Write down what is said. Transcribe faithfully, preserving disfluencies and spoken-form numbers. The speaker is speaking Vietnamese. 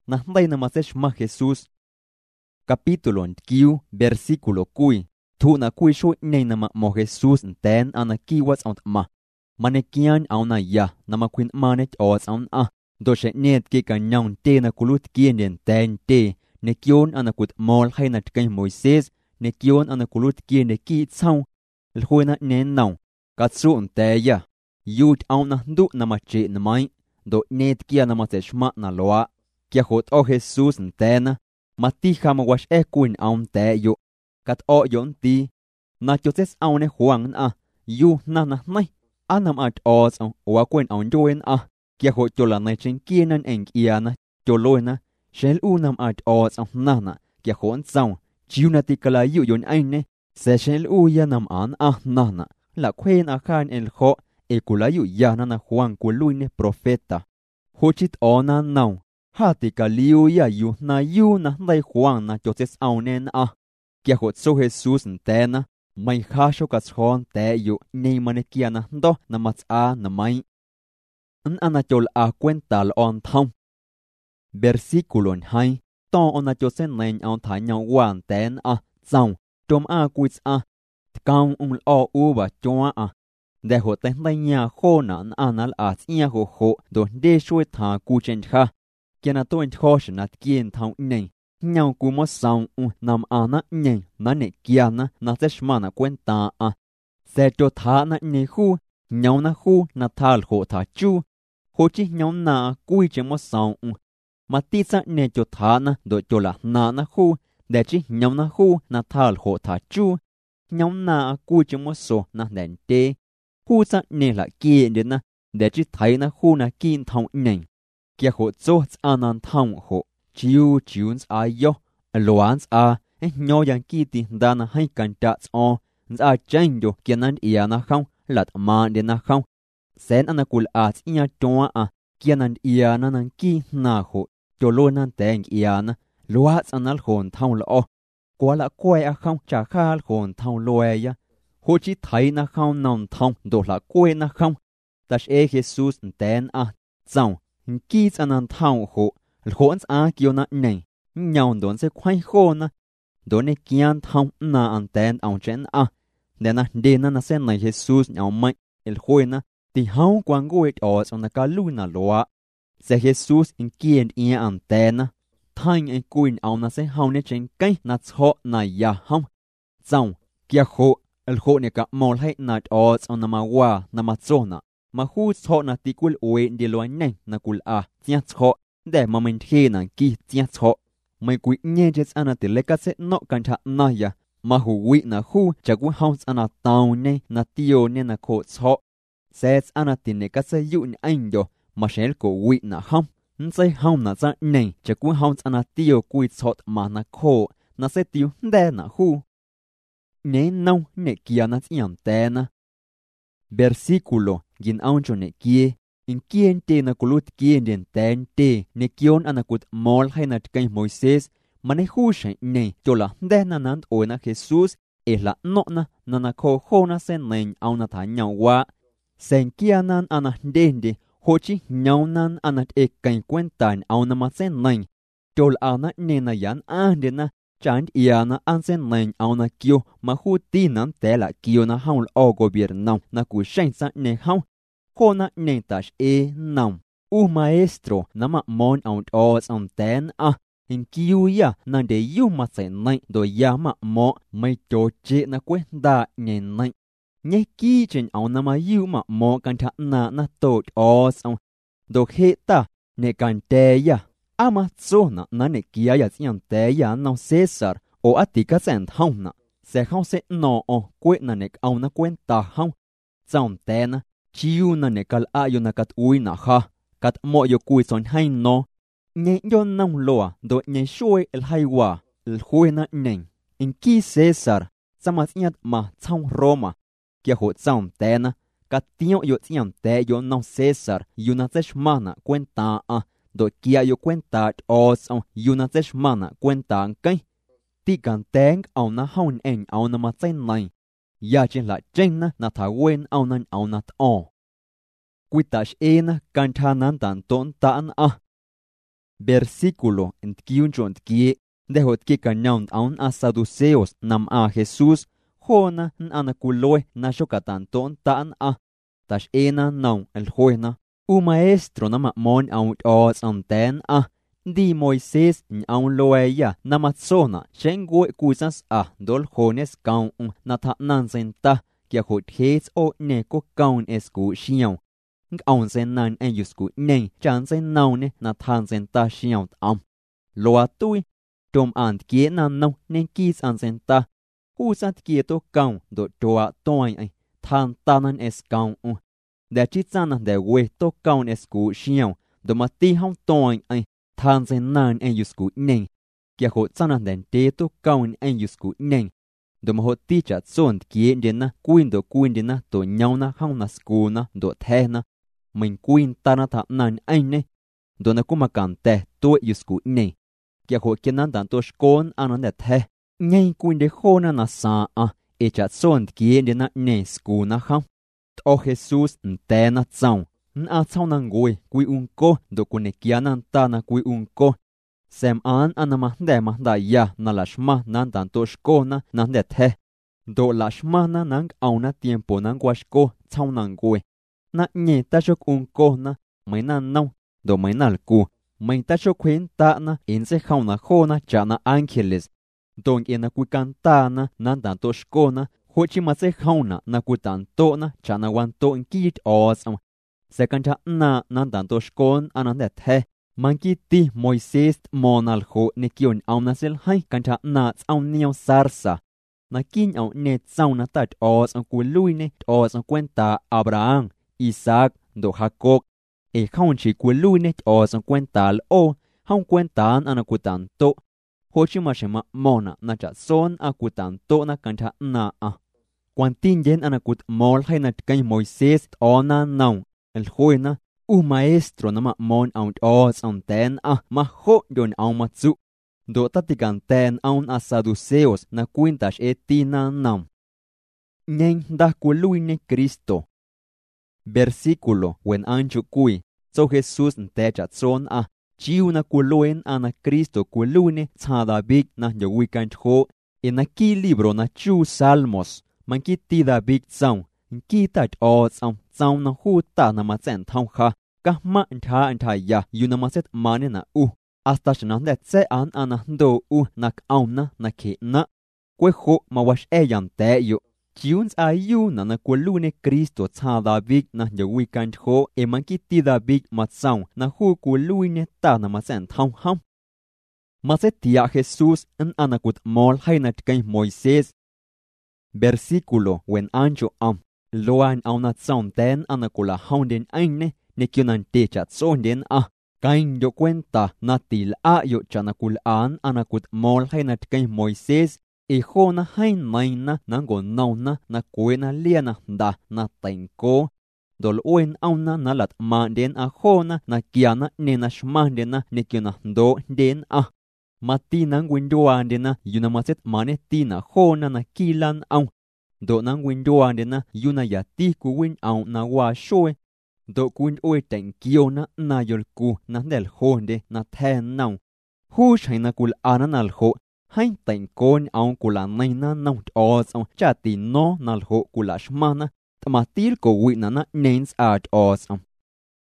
na dai na maseshma Jesús. Capítulo kiu versículo kui. Thu na kui shu nei na ma mo Jesús ten ana kiwas out ma. Manekian au na ya na ma queen manet os on a. Do she net ki ka nyong te na kulut kien den ten te. Ne kion ana kut mol hay na tkay Moises. Ne kion ana kulut kien de ki tsao. Lhui na nen nao. Katsu un te ya. Yut au na ndu na ma che na mai. Do net kia na ma se shma na loa. Kia hot o Jesús ten. Mati hama wash e kuin aun te yo. Kat o yon ti. Na choses aun e huang a. Yu na na nai. Anam at os ang wa kwen aun joen a. Kia hot chola na chen kienan eng iana. Choloy na. Shel unam at os ang nana. Kia hon sao. Chiu na ti kala yu yon ay ne. Se shel u yanam an a nana. La kwen a khan el ho. E kula yu yana na huang kuluy ne profeta. Hochit o na nao. Hati ka liu ya yu na yu na dai huang na choses aun en a. Kia hot so Jesús ntena. May hasyo kashon te yu ni manekia na do na mats a na may. An anachol a kwental on thong. Versículo hay. To onachosen nain on tanyaw wan ten a. Zang. Tom a kuits a. Tkang un o uba chua a. De ho ten day nya ho na an anal at iya ho ho. Do de shui ta kuchen ha. Kia na to en hoshin at kien thong nei. Nhau cú mô xong u nằm à na nheng na nè kia na na sẽ shma na quen ta à. Sẽ cho thá na nheng khu, nhau na khu na thal hộ thá chu. Hồ chí nhau na cúi chế mô xong u. Mà tí sa nè cho thá na do cho là na na khu, để chí nhau na khu na thal hộ thá chu. Nhau na cúi chế mô sổ na đèn tê. Khu sa nè là kia đến na, để chí thấy na khu na kiên thông nheng. Kia hộ chô tsa nan thông hộ. Chiu chiuns a yo, loans a, eh nyo yang ki ti dana hay kan tats on, za chang yo kianan ia na không, lat man de na không. Sen anakul at ia toa a, kianan ia na nan ki na ho, cho lo nan teng ia na, loats anal hon thong lo. Kwa la quay a không cha khal hon thong loe ya. Ho chi thay na không non thong do la quay na không. Tash e Jesus ten a, zang, ki anan thong ho. Hỗn á kiêu na này, nhau đốn sẽ khoai khô na, đốn này kian thông na an tên ông chén à, để na để na na sen này Jesus nhau mạnh, el khôi na, thì hao quang ngôi ở trong na cá lu na loa, sẽ Jesus in kiên ia an tên na, thanh anh quên ông na sẽ hao nè trên cây na cho na ya hông, xong kia khô, el khô này cả mol hay na ở trong na ma wa na ma cho na, mà hu cho na ti kul uế đi loa này na kul à, tia cho. Để mà mình khi nàng kỳ tia cho. Mày quý nhé chết anh thì lấy các sẽ nọ cảnh trạng này ya. Mà hù quý nà khu chả quý hông anh tàu nè nà tiêu nè nà khổ cho. Sẽ anh thì nè các sẽ dụ anh yo. Mà sẽ cổ quý nà không. Nên sẽ hông nà ra nè chả quý hông anh tiêu quý cho mà nà khổ. Nà sẽ tiêu đê nà khu. Nè nông nè kia nà yam tê nà. Versículo gin aun cho nè kia. In kien te na kulut kien den ten te ne kion anakut mol hay na tkay Moises mane hushay ne chola de na nant o na Jesus e la no na na na ko ho na sen nen au na ta nyao wa sen kianan ana dende hochi nyao nan anat e kay kwentan au na ma sen nen chol ana ne na yan an de na chant iana an sen nen au na kyo ma hu ti nan te la kyo na haul o gobierno na ku shen sa ne hau Kona nentash e nam. U maestro nama mon out os on ten a. In kiu ya nan de yu ma se nai do ya ma mo mai cho che na kwe da nyen nai. Nye ki chen au nama yu ma mo kan ta na na to os on. Do he ta ne kan te ya. Ama so na na ne kia ya tsian te ya no Cesar o atika sen hong na. Se hong se no o kwe na nek au na kwen ta hong. Zong te na. Chiu na ne kal ayo na kat ui na ha, kat mo yo kui son hay no. Nye yo nang loa, do nye shui el hay wa, el hui na neng. In ki Cesar, samas iat ma tsang Roma. Kia ho tsang te na, kat tiyo yo tsiam te yo nang Cesar, yu na tsesh mana kwenta a. Do kia yo kwenta os on, yu na tsesh mana kwenta ang kay. Ti kan teng au na haun eng au na ma tsen nai. Ya chen la chen na na tha wen au nan au na t'o. Quitash e na kan tha nan tan ton tan a. Versículo en kiun chont kie de hot ki kanyaun aun a saduceos nam a Jesús hona n anakuloy na shokatan ton taan a tash ena naun el juena u maestro na mamon aun os anten a di Moisés aun loeya na matsona shengwe kusas a dol jones kaun na tha nansen ta kia hot hes o ne ko kaun esku shiao aun sen nan en yusku nei chan sen naun ne na than sen ta shiao am loa tui tom ant kie na no nen kis an sen ta kusat kie to kaun do toa toin ai than tanan es kaun u de chitsana de we to kaun esku shiao do mati hong toin ai than sen nan en yusku nei kia hot sana den te to kaun en yusku nei do mo hot ti chat son kie dena kuin do kuin dena to nyauna hong na sku na do the na mình kuin tana tha nan ai ne do na kuma kan te to yusku nei kia hot kenan dan to skon anan de the ngay kuin de khona na sa a e chat son kie dena ne sku na hong o Jesus nte na tsang a tsang na ngoi kui un ko do kune kia nan ta na kui un ko sem an anama de ma da ya na lashma nan dan to shko na nan de the do lashma na nang auna tiempo nang washko tsang na ngoi na nye ta shok un ko na mai na nau do mai na ku mai ta shok kwen ta na in se khau na kho na cha na angeles dong ina ku kan ta na nan dan to shko na ho chi ma se khau na na ku tan to na cha na wan to in kit os se kan cha na nan dan to shkon anan de the man ki ti Moises monal ho ne kion aun na sel hai kan cha na aun nio sarsa na kin aun ne tsau na tat os an ku lui ne os an cuenta Abraham Isaac do Jacob e khau chi ku lui ne os an cuenta al o hau cuenta an ku tan to ho chi ma shema mona na cha son a ku tan to na kan cha na a quan tin yen an ku mol hai na kai Moises ona nau el juena u maestro na ma mon aun os on ten a ma ho don aun matsu do tatikan ten aun a saduceos na quintas etina nam nen da lui ne Cristo versículo when anchu kui so Jesus nte chat son a chiu na kuluen ana Cristo kulune cha David na yowi kan ho en aquí libro na chu salmos man ki ti David song ki tat os am song na hu ta na ma chen thong kha ka ma tha an tha ya yu na ma set mane na u hasta shna de se an ana do u nak aun na na ke na kwe ho ma wash e yan te yu chiuns a yu na na kulune Cristo cha David na yowi kan ho e man ki ti David ma song na hu kulune ta na ma chen thong ham ma se tia Jesus en anakut mol hainat kai Moises versículo when ancho am loan auna tsong ten anakula haunden aine ne kyunan te chat sonden a kain yo cuenta na til a yo chanakul an anakut mol hainat kai Moises e hona hain maina nango nauna na kuena liana da na tainko dol oen auna na lat manden a hona na kiana ne na shmanden na ne kyuna do den a mati nang window andena yuna maset mane tina hona na kilan au do nang window andena yuna yati ku win au na wa shoe do kun oi ten kiona na yol ku na del honde na ten nau hu shaina kul ananal ho hain ten kon au kula naina nau os au chati no nal ho kula shmana tamatil ko wina na names art os